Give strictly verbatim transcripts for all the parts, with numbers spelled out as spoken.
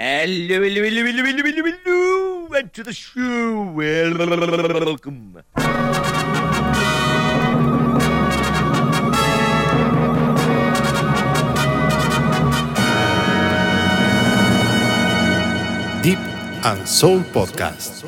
Hello, hello, hello, hello, hello, hello, hello, and to the show. Welcome. Deep and Soul Podcast.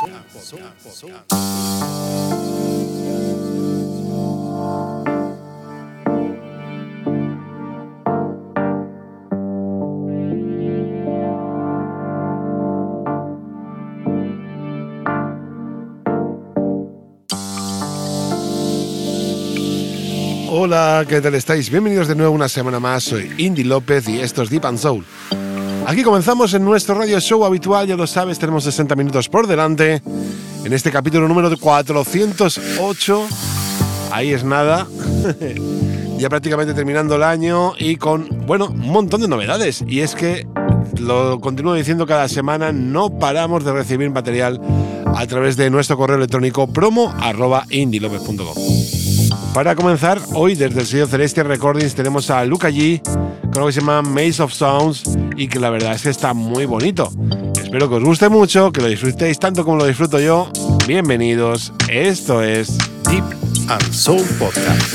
Hola, ¿qué tal estáis? Bienvenidos de nuevo una semana más. Soy Indy López y esto es Deep and Soul. Aquí comenzamos en nuestro radio show habitual, ya lo sabes, tenemos sesenta minutos por delante. En este capítulo número cuatrocientos ocho, ahí es nada, ya prácticamente terminando el año y con, bueno, un montón de novedades. Y es que, lo continúo diciendo cada semana, no paramos de recibir material a través de nuestro correo electrónico promo arroba indylopez punto com. Para comenzar, hoy desde el sello Celestial Recordings tenemos a Luca G con lo que se llama Maze of Sounds y que la verdad es que está muy bonito. Espero que os guste mucho, que lo disfrutéis tanto como lo disfruto yo. Bienvenidos, esto es Deep and Soul Podcast.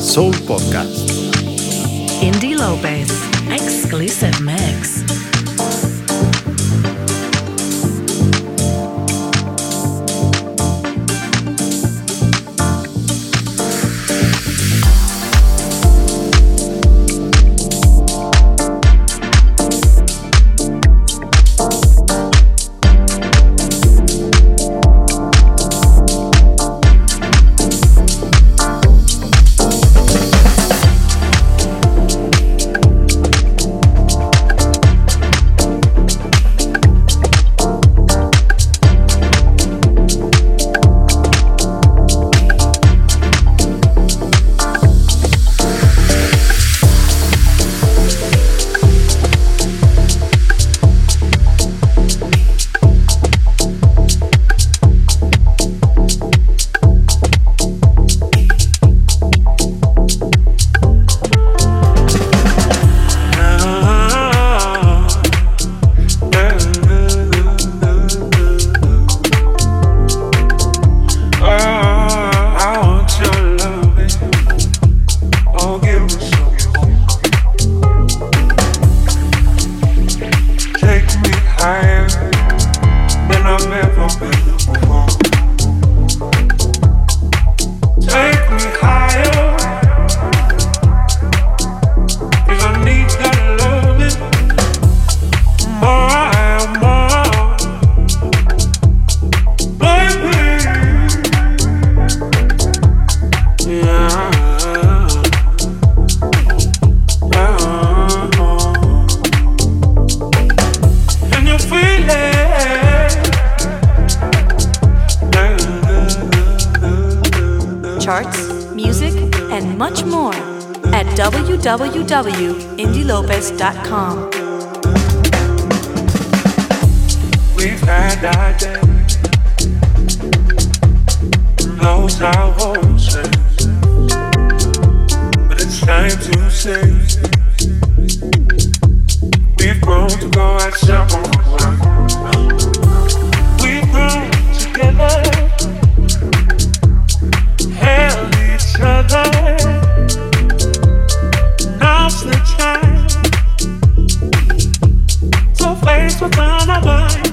Soul Podcast. Indy Lopez, exclusive mix. w w w dot indy lopez dot com. We've had our day, knows our whole sense, but it's time to say we've grown to go our separate ways. We've grown together, held each other. Now's the time to face what's on our mind.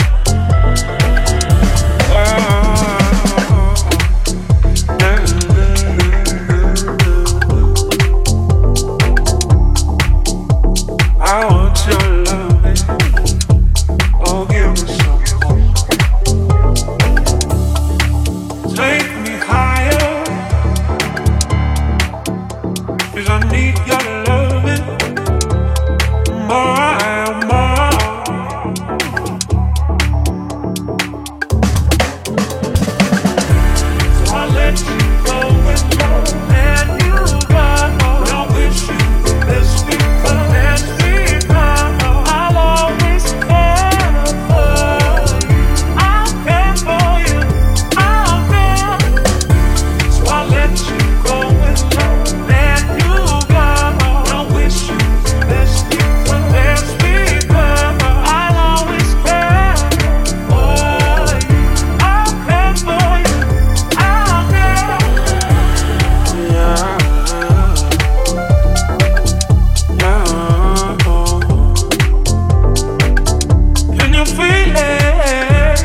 I want your love, oh give me some. Take me higher, 'cause I need your loving more and more. So I let you go and go, and you got more. I wish you the best because that's because I'll always care for you. I'll care for you. I'll care. So I let you go and go, and you got more. I wish you the best because that's because I'll always care for you. I'll care for you. I'll care. Yeah. Can you feel it?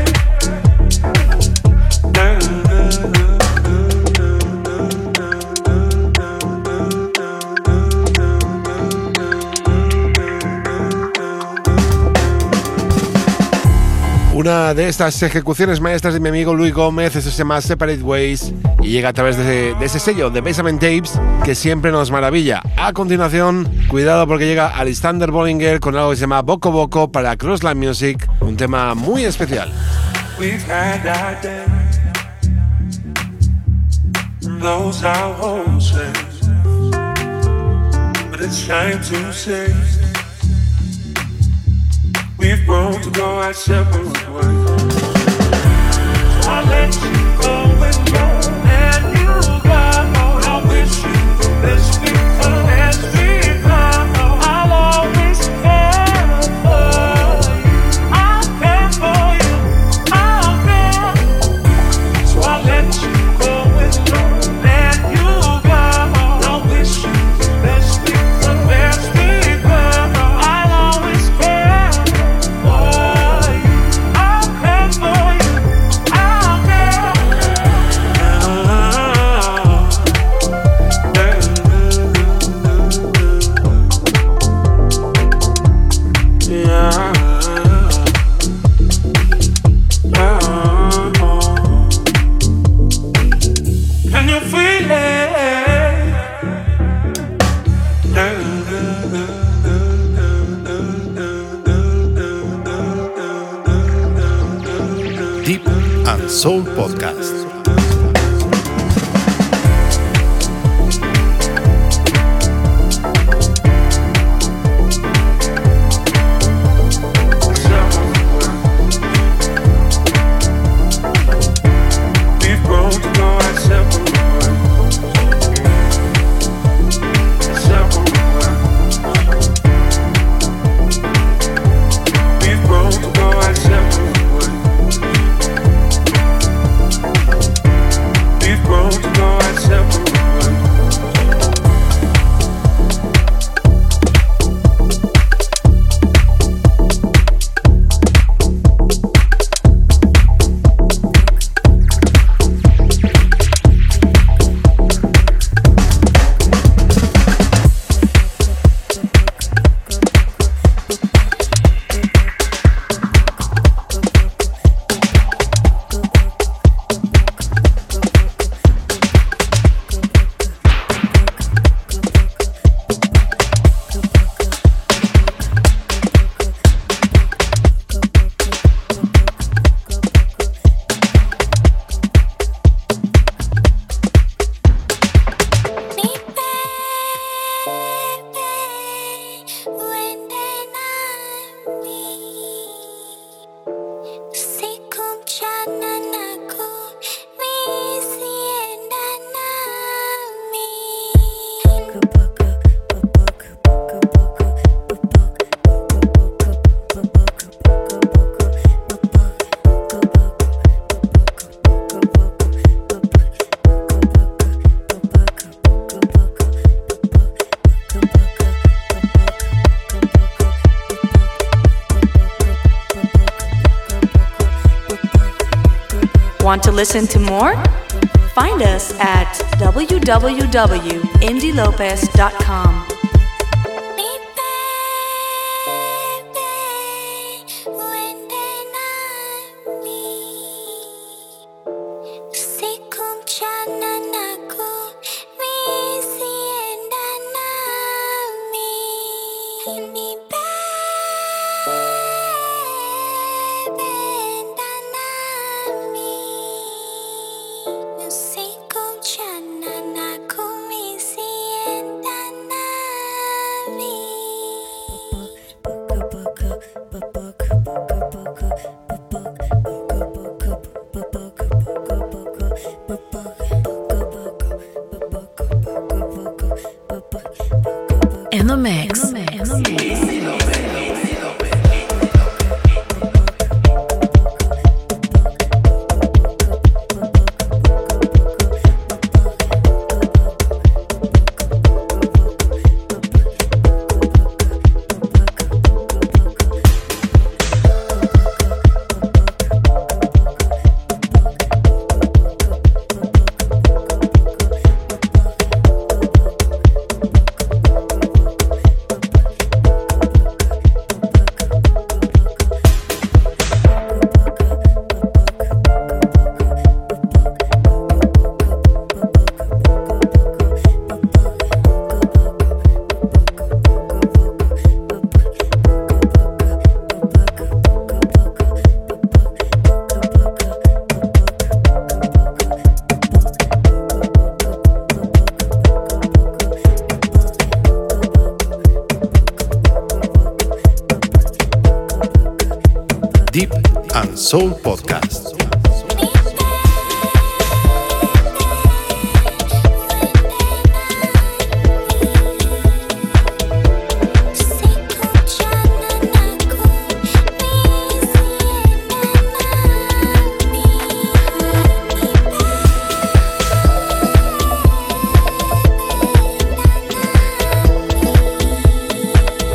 Una de estas ejecuciones maestras de mi amigo Luis Gómez, eso se llama Separate Ways y llega a través de, de ese sello de Basement Tapes que siempre nos maravilla. A continuación, cuidado porque llega Alexander Bollinger con algo que se llama Boko Boko para Crossline Music, un tema muy especial. We've had our day, knows our whole sense, but it's time to say we've grown to go our separate ways. So I let you go and go, and you got more. I wish you the best because that's because I'll always care for you. I'll care for you. I'll care. So I let you go and go, and you got more. I wish and Soul Podcast. Want to listen to more? Find us at w w w dot indy lopez dot com. In the mix. In the mix. In the mix. Deep and Soul Podcast.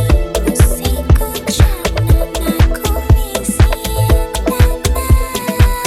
Thank you.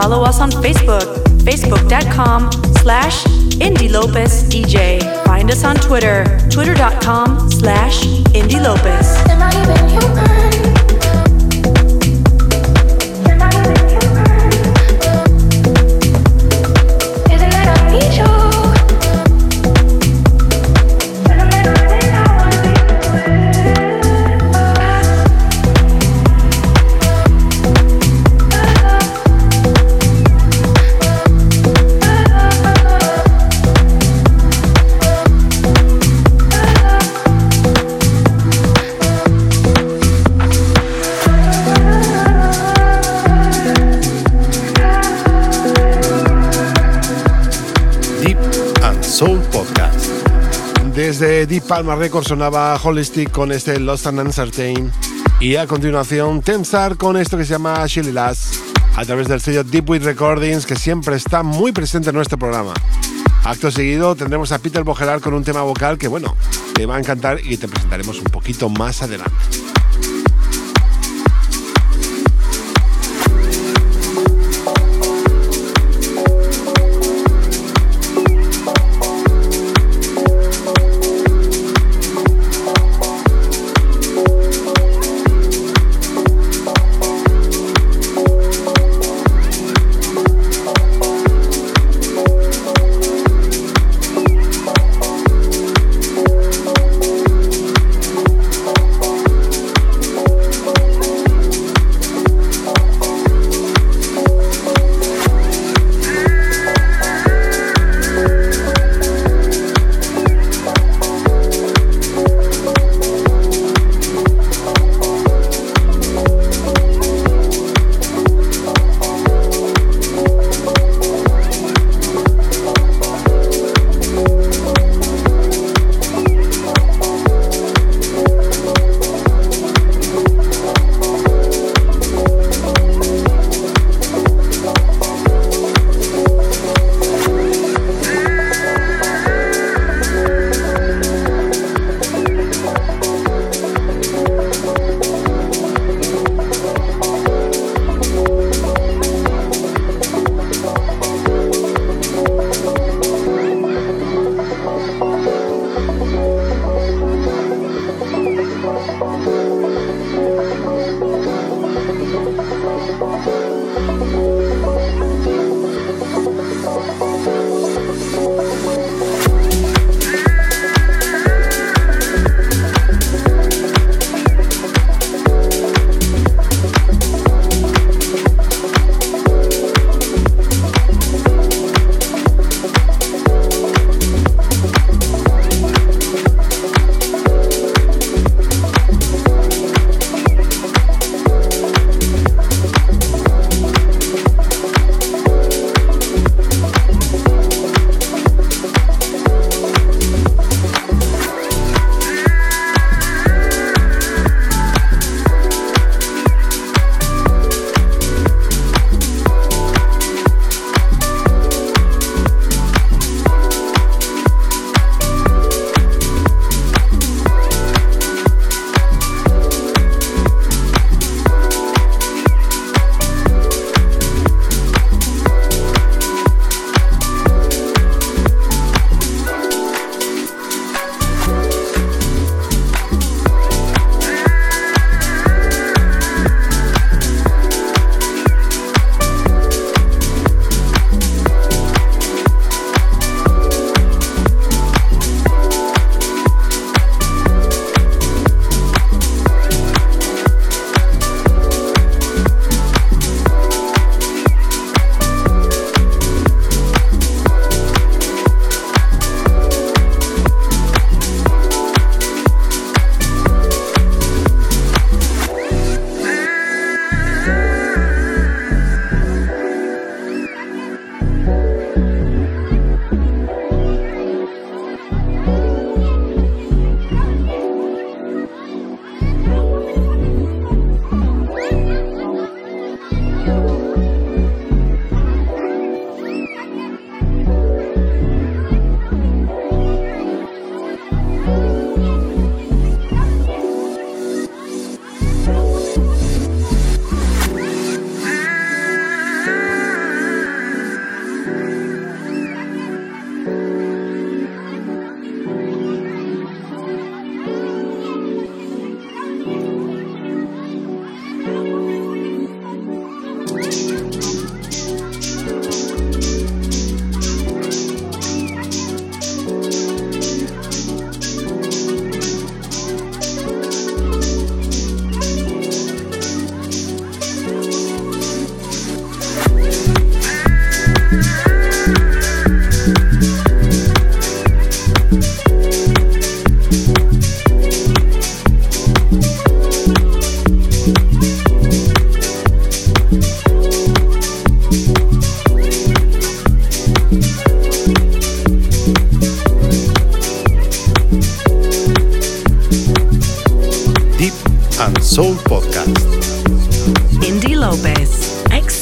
follow us on Facebook, facebook.com slash Indy Lopez DJ. Find us on Twitter, twitter.com slash Indy Lopez. Am I even human? Am I even human? Isn't it I need you? But I'm not running, I wanna be Soul Podcast. Desde Deep Palma Records sonaba Holistic con este Lost and Uncertain, y a continuación Tensar con esto que se llama Shilly Lass a través del sello Deepwood Recordings, que siempre está muy presente en nuestro programa. Acto seguido tendremos a Peter Bogelar con un tema vocal que, bueno, te va a encantar y te presentaremos un poquito más adelante.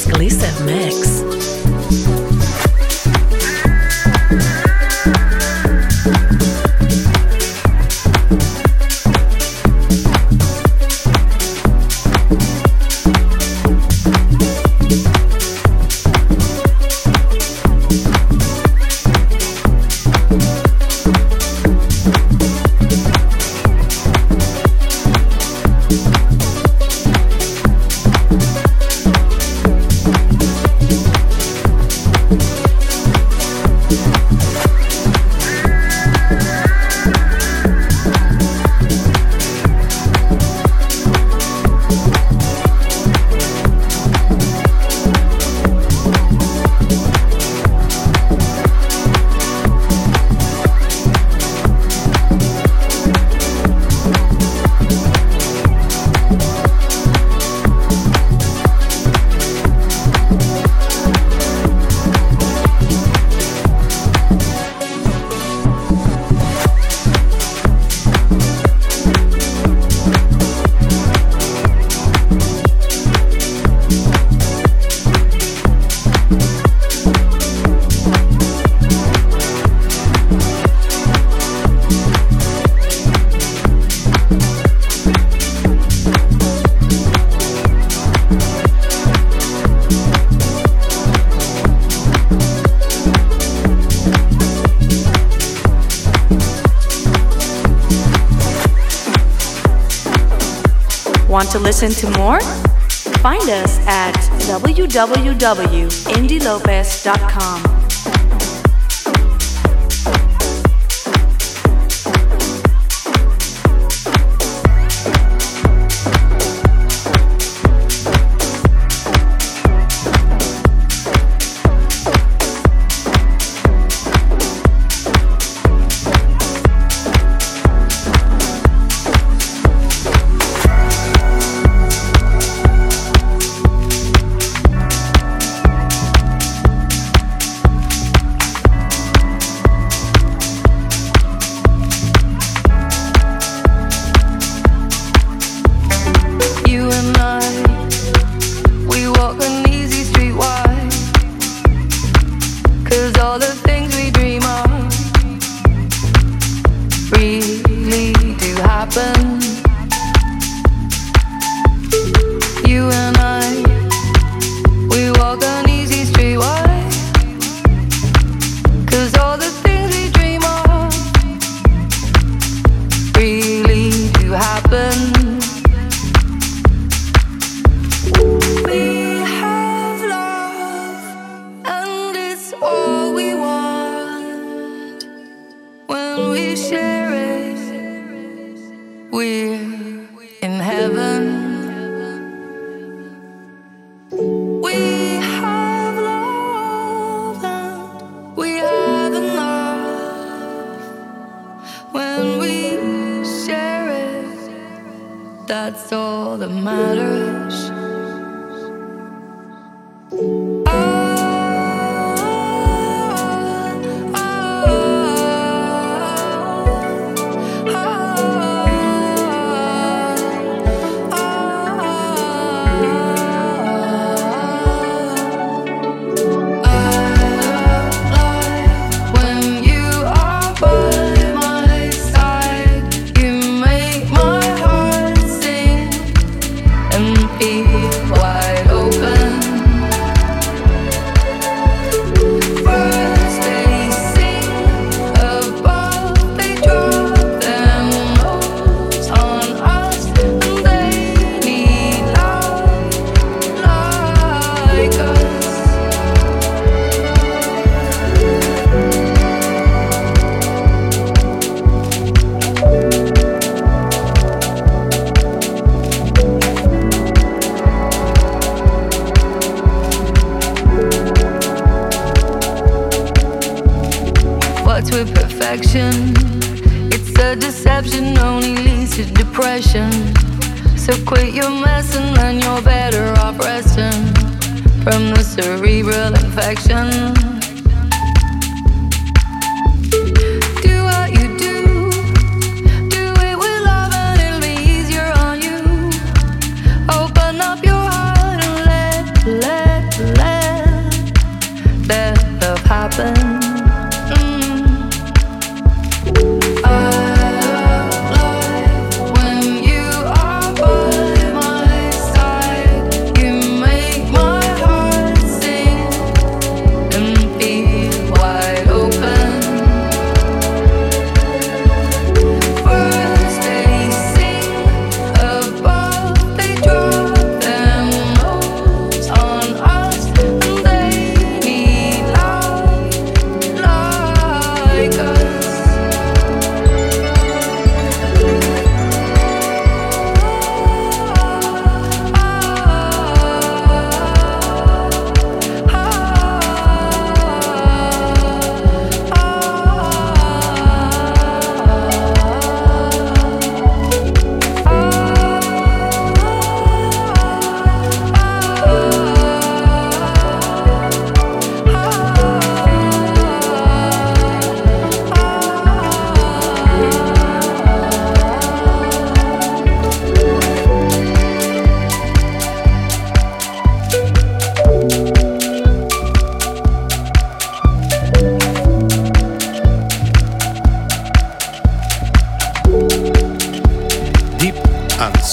exclusive mix. Want to listen to more? Find us at w w w dot indie lopez dot com. That's all that matters. With perfection, it's a deception, only leads to depression. So quit your mess and then you're better off resting from the cerebral infection. Do what you do, do it with love and it'll be easier on you. Open up your heart and let, let,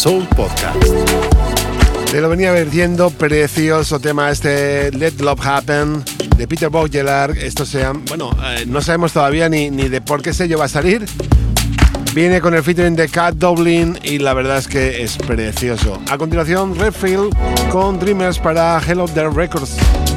Soul Podcast. Te lo venía viendo, precioso tema este Let Love Happen de Peter Boggelar. Esto sea, bueno, eh, no sabemos todavía ni, ni de por qué sello va a salir. Viene con el featuring de Cat Dublin y la verdad es que es precioso. A continuación, Redfield con Dreamers para Hello There Records.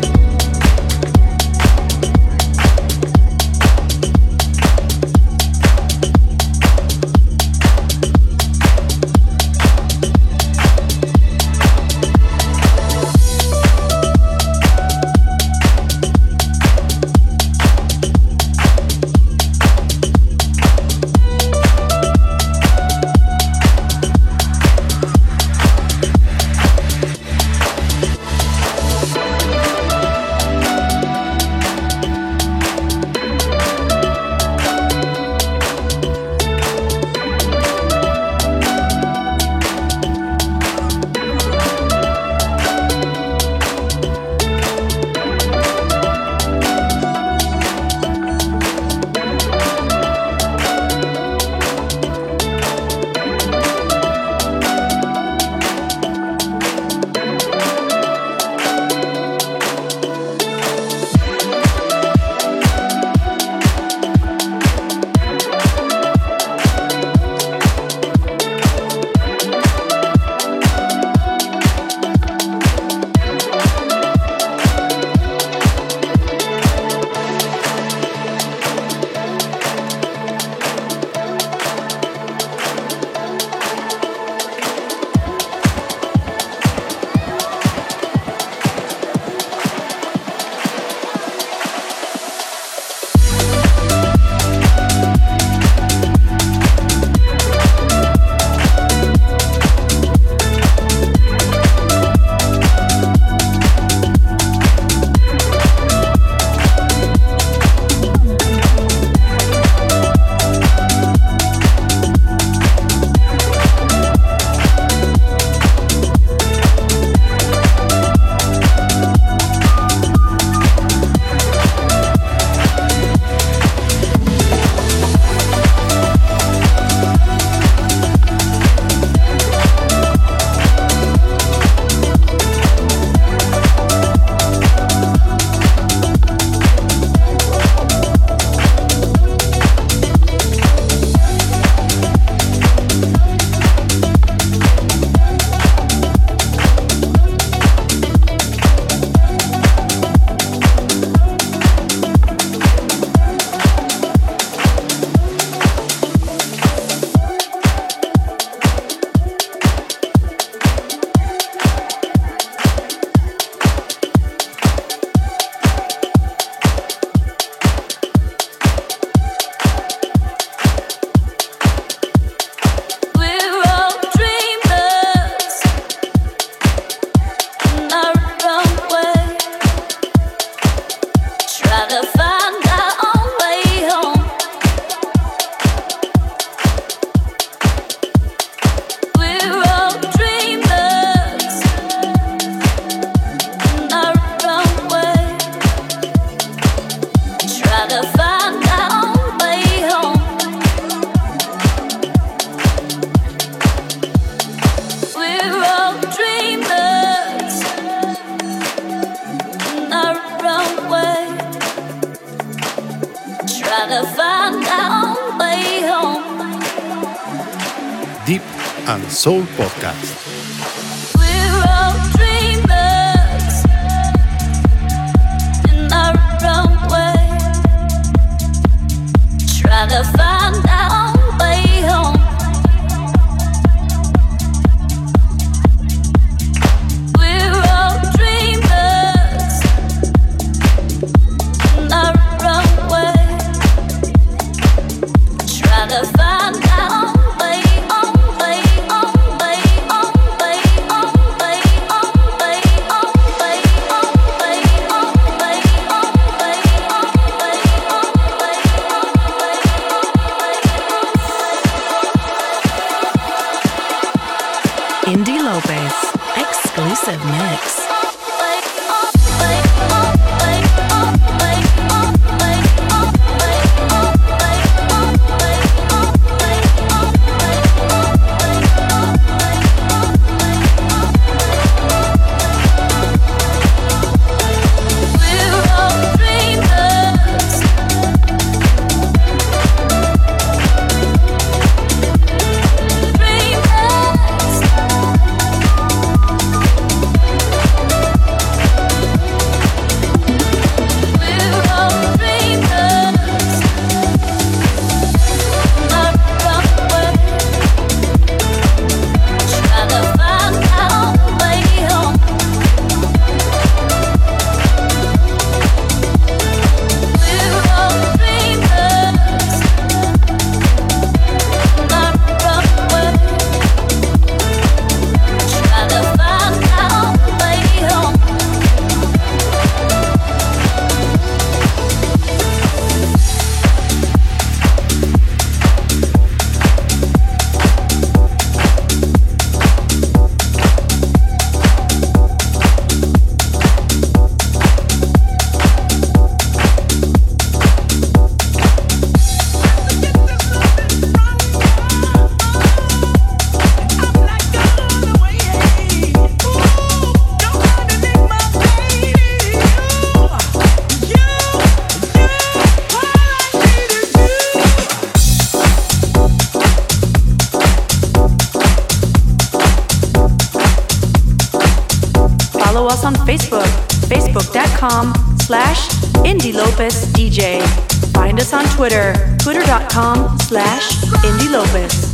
Deep and Soul Podcast. To find our way home. We're all dreamers in our own way. Try to find our way, own way, own way, own facebook.com slash Indie Lopez DJ. Find us on Twitter, twitter.com slash Indie Lopez.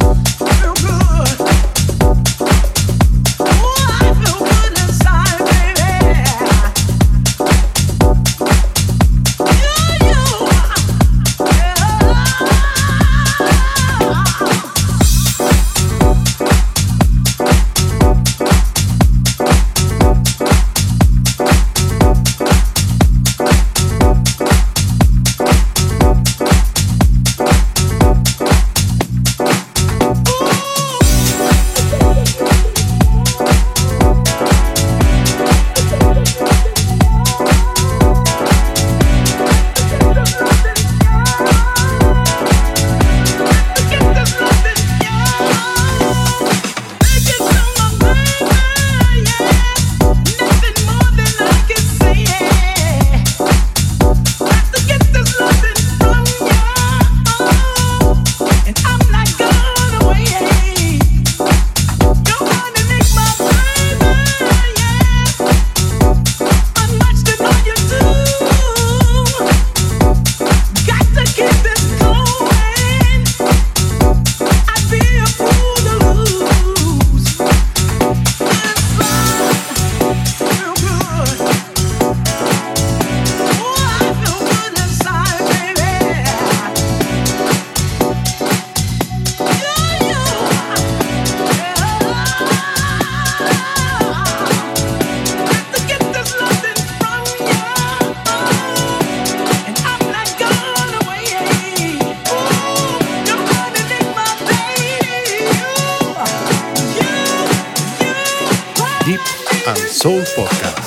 Soul Podcast.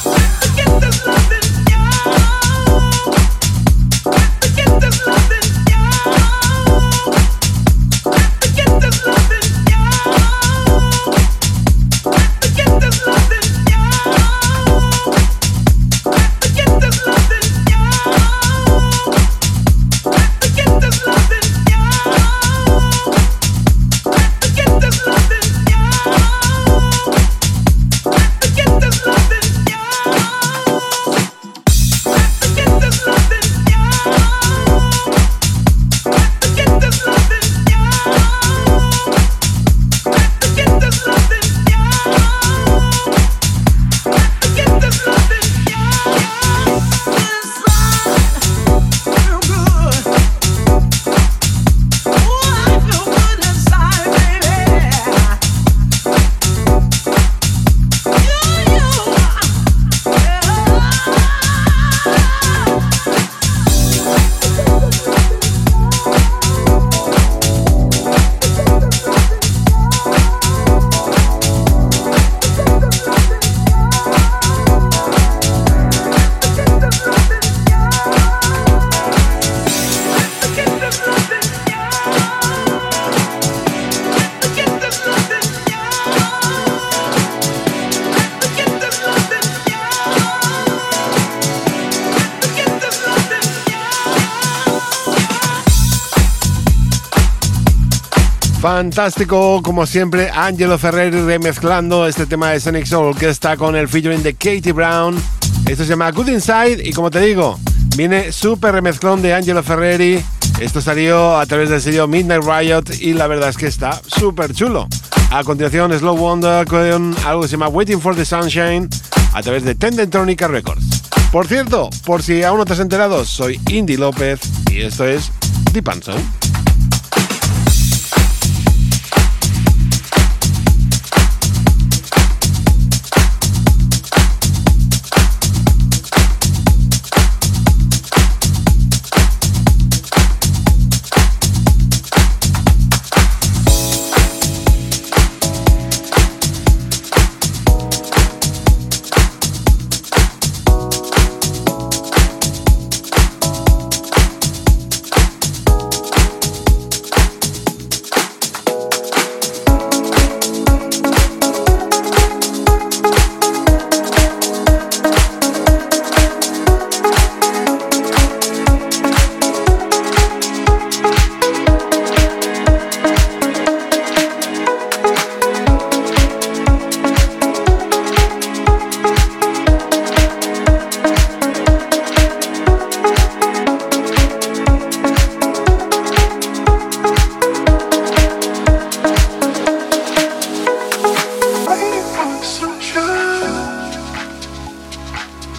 Fantástico, como siempre, Angelo Ferreri remezclando este tema de Sonic Soul que está con el featuring de Katie Brown. Esto se llama Good Inside y como te digo, viene súper remezclón de Angelo Ferreri. Esto salió a través del sello Midnight Riot y la verdad es que está súper chulo. A continuación, Slow Wonder con algo que se llama Waiting for the Sunshine a través de Tendentronica Records. Por cierto, por si aún no te has enterado, soy Indie López y esto es Deep and Soul.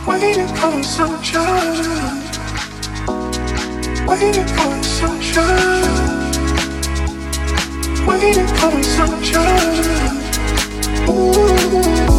Waiting for the sunshine. Waiting for the sunshine. Waiting for the sunshine. Ooh.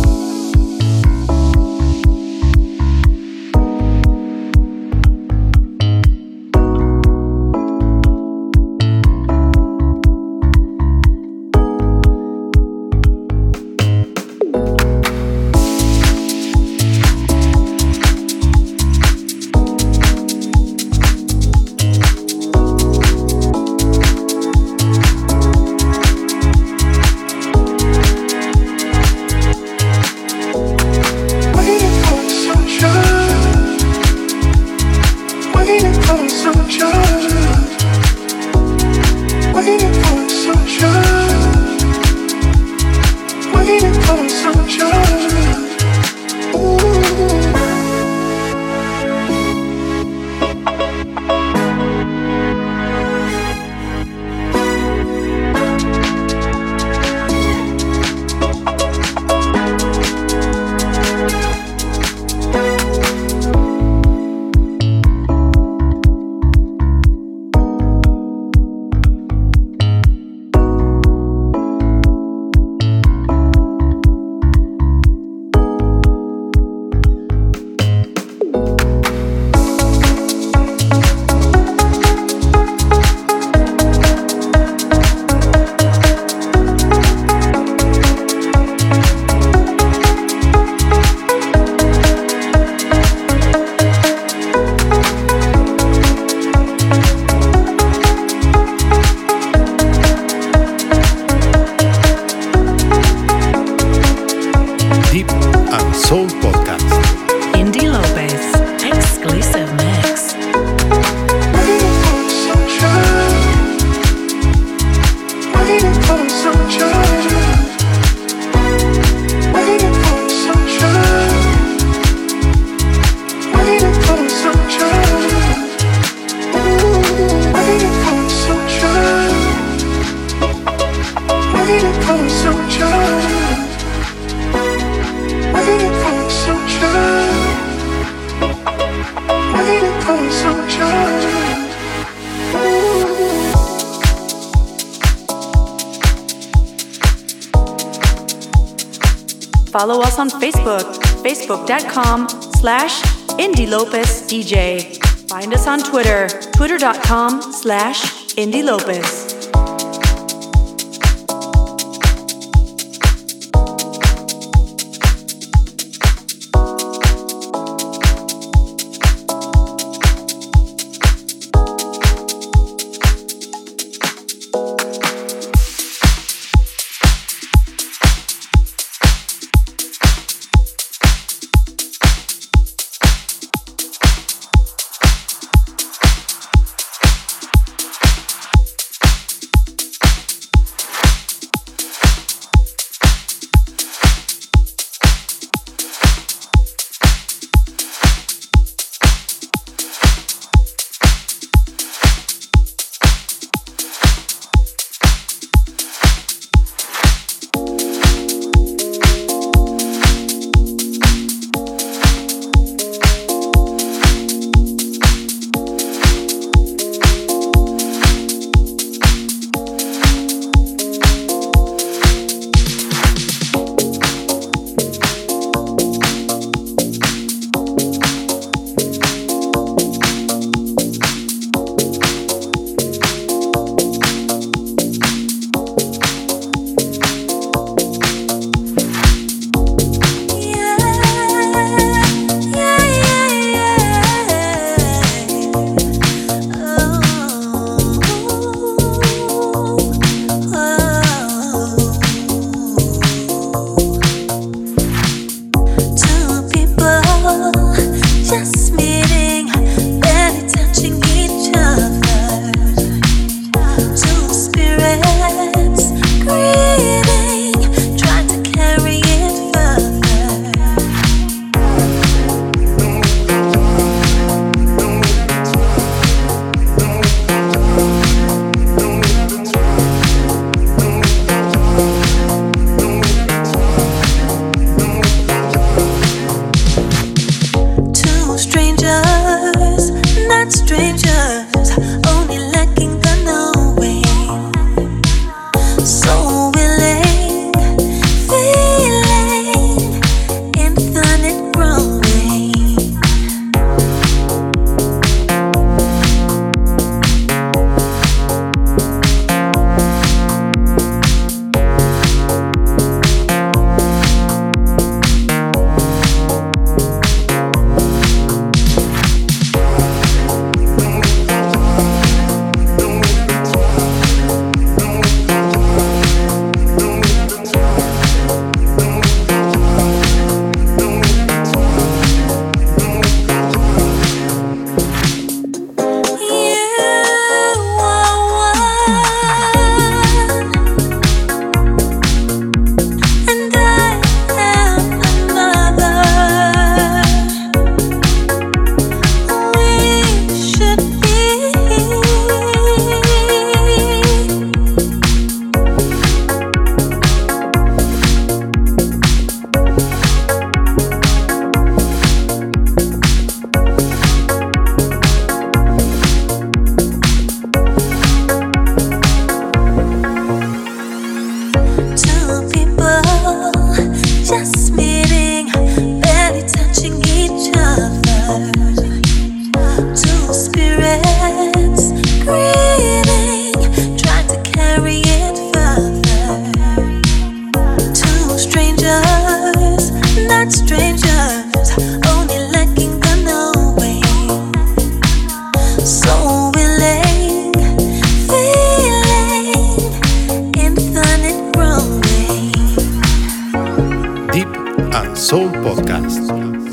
Follow us on Facebook, facebook.com slash Indie Lopez DJ. Find us on Twitter, twitter.com slash Indie Lopez.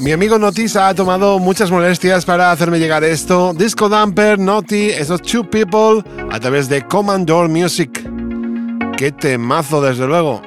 Mi amigo Notis ha tomado muchas molestias para hacerme llegar esto. Disco Damper, Noti, esos Two People, a través de Commodore Music. ¡Qué temazo, desde luego!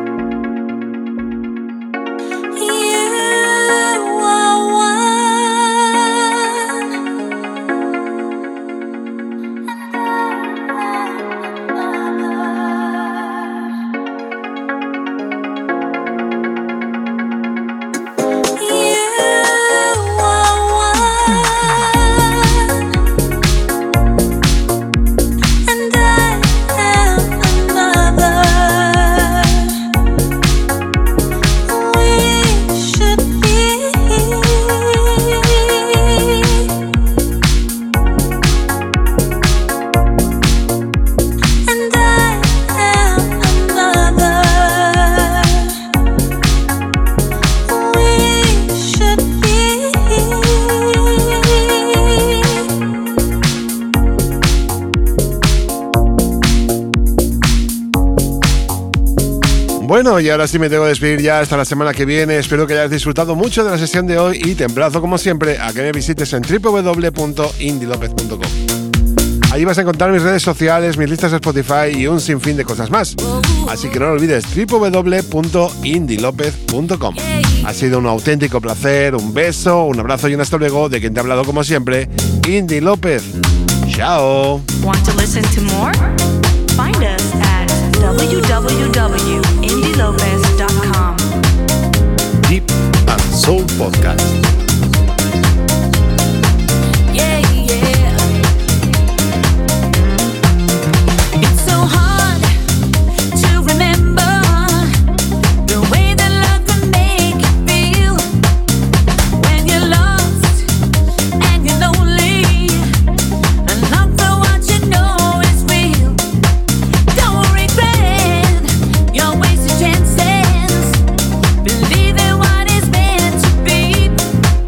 Bueno, y ahora sí me tengo que despedir ya hasta la semana que viene. Espero que hayas disfrutado mucho de la sesión de hoy y te emplazo, como siempre, a que me visites en w w w punto indie lopez punto com. Allí vas a encontrar mis redes sociales, mis listas de Spotify y un sinfín de cosas más. Así que no lo olvides, w w w punto indie lopez punto com. Ha sido un auténtico placer, un beso, un abrazo y un hasta luego de quien te ha hablado, como siempre, Indy López. Chao. Want to listen to more? Find us at w w w dot indie lopez dot com. Deep and Soul Podcast. Yeah, yeah. It's so hard to remember the way that love can make you feel when you're lost and you're lonely and not for what you know is real. Don't regret your wasted chances. Believe in what is meant to be.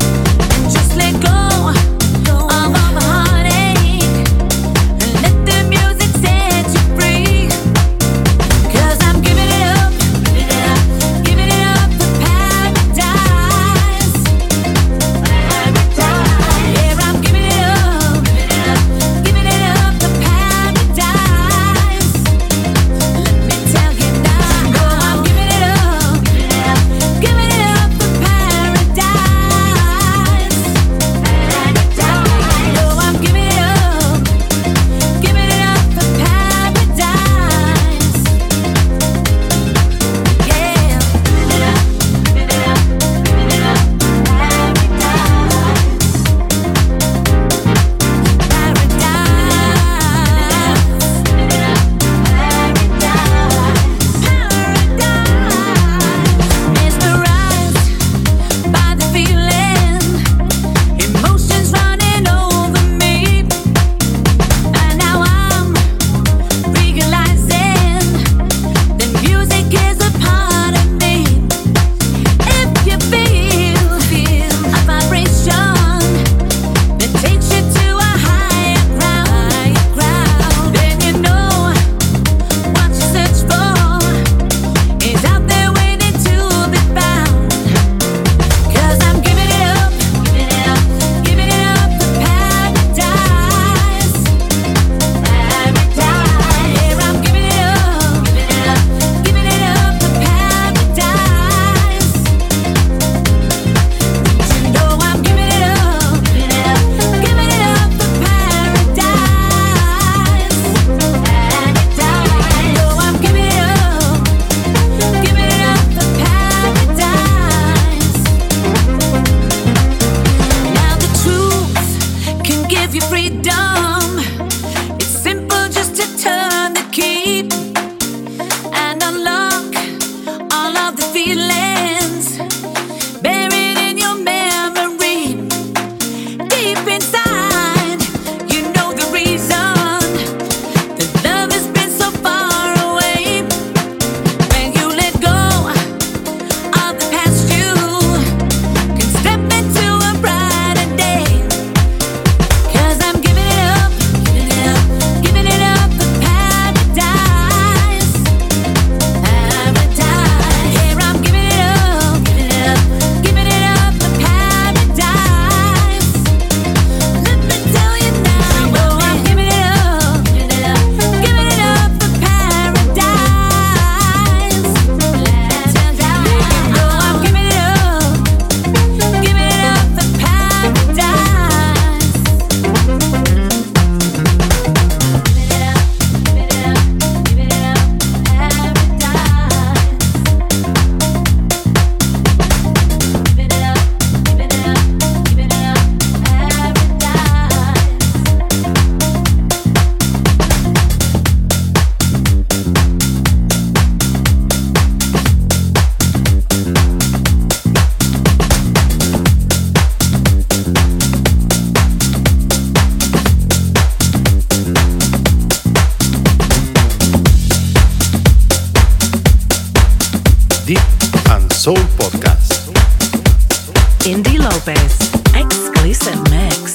Soul Podcast. Indie Lopez, exclusive mix.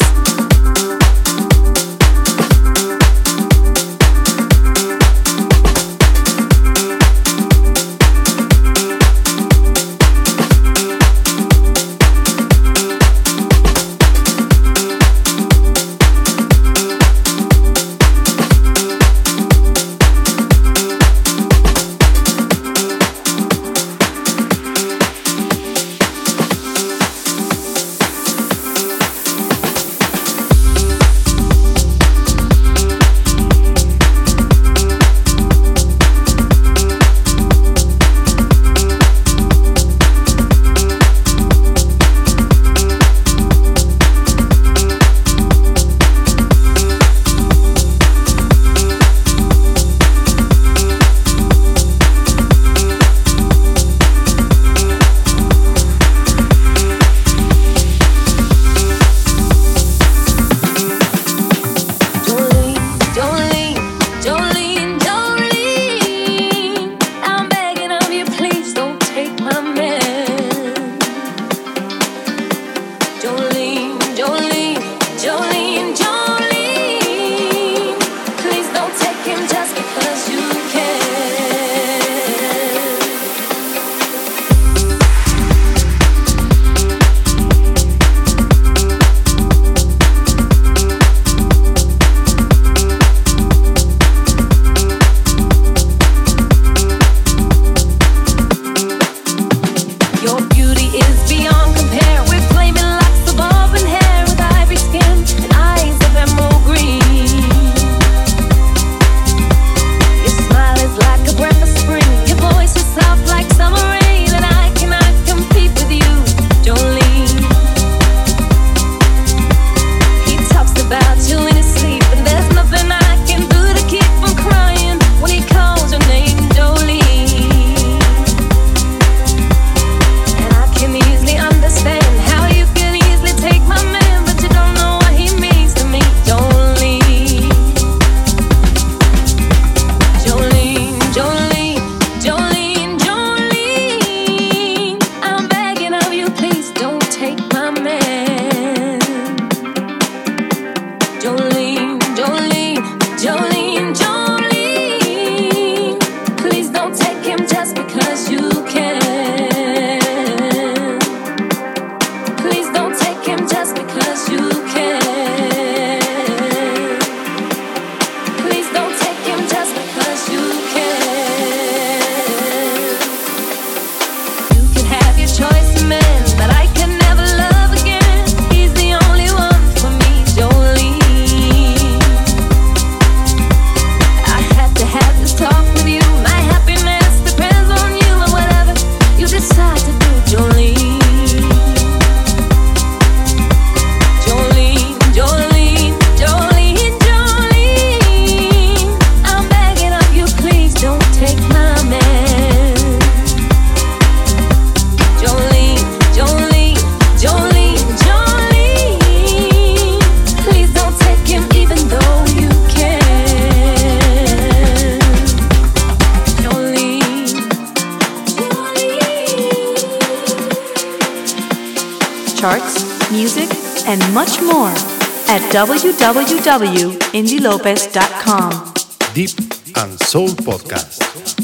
Charts, music, and much more at w w w dot indie lopez dot com. Deep and Soul Podcast.